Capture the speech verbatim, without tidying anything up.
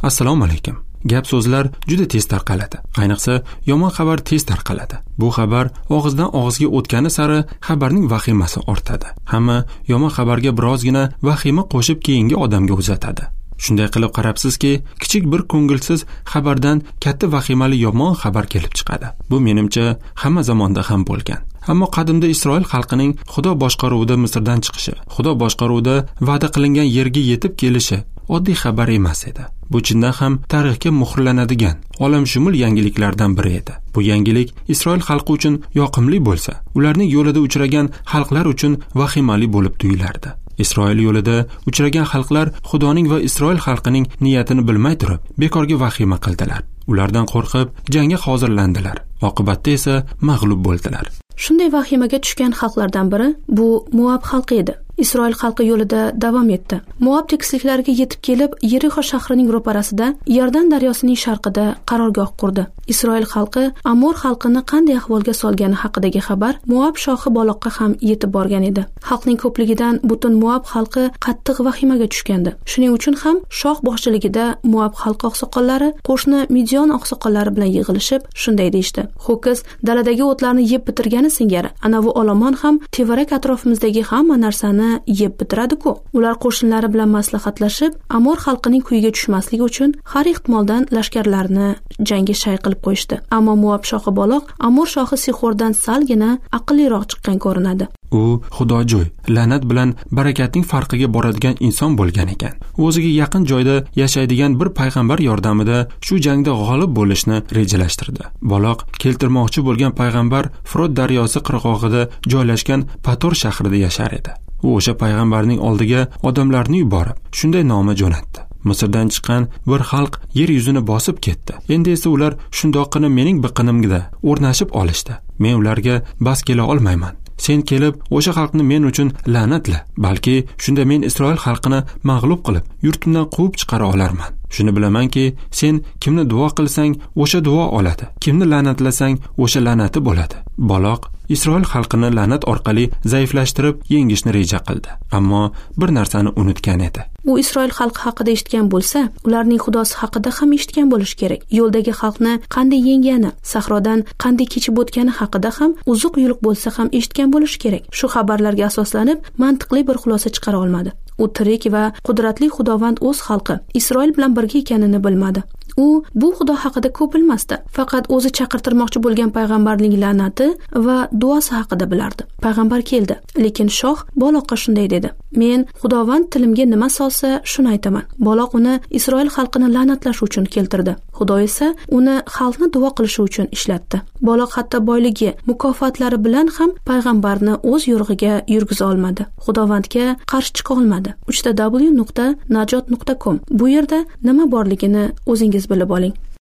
Assalomu alaykum. Gap so'zlar juda tez tarqaladi. Ayniqsa, yomon xabar tez tarqaladi. Bu xabar og'izdan og'izga o'tgani sari xabarning vahimasi ortadi. Hamma yomon xabarga birozgina vahima qo'shib keyingi odamga uzatadi. Shunday qilib qarabsizki, kichik bir ko'ngilsiz xabardan katta vahimali yomon xabar kelib chiqadi. Bu menimcha hamma zamonda ham bo'lgan. Ammo qadimda Isroil xalqining Xudo boshqaruvida Misrdan chiqishi, Xudo boshqaruvida va'da qilingan yerga yetib kelishi oddiy xabar emas edi. Bu chindan ham tarixga muhrlanadigan, olamshumul yangiliklardan biri edi. Bu yangilik Isroil xalqi uchun yoqimli bo'lsa, ularning yo'lida uchragan xalqlar uchun vahimali bo'lib tuyulardi. Isroil yo'lida uchragan xalqlar Xudoning va Isroil xalqining niyatini bilmay turib, bekorga vahima qildilar. Ulardan qo'rqib, jangga hozirlandilar. Oqibatda esa mag'lub bo'ldilar. Shunday vahimaga tushgan xalqlardan biri bu Moab xalqi edi. Isroil xalqi yo'lida davom etdi. Moab tekisliklariga yetib kelib, Yerixo shahrining ro'parasida, Yordan daryosining sharqida qarorgoh qurdi. Isroil xalqi Amor xalqini qanday ahvolga solgani haqidagi xabar Moab shohi Baloqqa ham yetib borgan edi. Xalqning ko'pligidan butun Moab xalqi qattiq vahimaga tushgandi. Shuning uchun ham shoh boshchiligida Moab xalqi oqsoqollari qo'shni Midyon oqsoqollari bilan yig'ilishib, shunday deyishdi: "Ho'kiz daladagi o'tlarni yeb bitirgani singari, anavi olomon ham tevarak atrofimizdagi hamma narsani yeb bitiradi-ku." Ular qo'shinlari bilan maslahatlashib, Amor xalqining kuyiga tushmasligi uchun har ehtimoldan lashkarlarni jangga shay qilib qo'yishdi. Ammo Moab shohi Baloq Amor shohi Sixordan salgina aqlliroq chiqqan ko'rinadi. U xudojo'y, la'nat bilan barakatning farqiga boradigan inson bo'lgan ekan. U o'ziga yaqin joyda yashaydigan bir payg'ambar yordamida shu jangda g'olib bo'lishni rejalashtirdi. Baloq keltirmoqchi bo'lgan payg'ambar Frot daryosi qirg'og'ida joylashgan Pator shahrida yashar edi. U o'sha payg'ambarning oldiga odamlarni yuborib, shunday noma jo'natdi: Misrdan chiqqan bir xalq yer yuzini bosib ketdi. Endi esa ular shundoqqina mening biqinimda o'rnashib olishdi. Men ularga bas kela olmayman. Sen kelib o'sha xalqni men uchun la'natla, balki shunda men Isroil xalqini mag'lub qilib, yurtimdan quvib chiqara olarman. Shuni bilamanki, sen kimni duo qilsang, o'sha duo oladi. Kimni la'natlasang, o'sha la'nati bo'ladi. Baloq Isroil xalqini la'nat orqali zaiflashtirib, yengishni reja qildi. Ammo bir narsani unutgan edi. U Isroil xalqi haqida eshitgan bo'lsa, ularning xudosi haqida ham eshitgan bo'lish kerak. Yo'ldagi xalqni qanday yengani, sahrodan qanday kechib o'tgani haqida ham uzuq yuluq bo'lsa ham eshitgan bo'lish kerak. Shu xabarlarga asoslanib, mantiqli bir xulosa chiqara olmadi. U tirik va qudratli Xudovand o'z xalqi Isroil bilan birga ekanini bilmadi. U bu Xudo haqida ko'p bilmasdi. Faqat o'zi chaqirtirmoqchi bo'lgan payg'ambarning la'nati va duosi haqida bilardi. Payg'ambar keldi, lekin shoh Baloqqa shunday dedi: "Men Xudovand tilimga nima solsa, shuni aytaman." Baloq uni Isroil xalqini la'natlash uchun keltirdi. Xudo esa uni xalqni duo qilishi uchun ishlatdi. Baloq hatto boyligi, mukofotlari bilan ham payg'ambarni o'z yo'rig'iga yurgiza olmadi. Xudovandga qarshi chiqa olmadi. uch w nuqta najot nuqta com Bu yerda nima borligini o'zingiz bilib oling.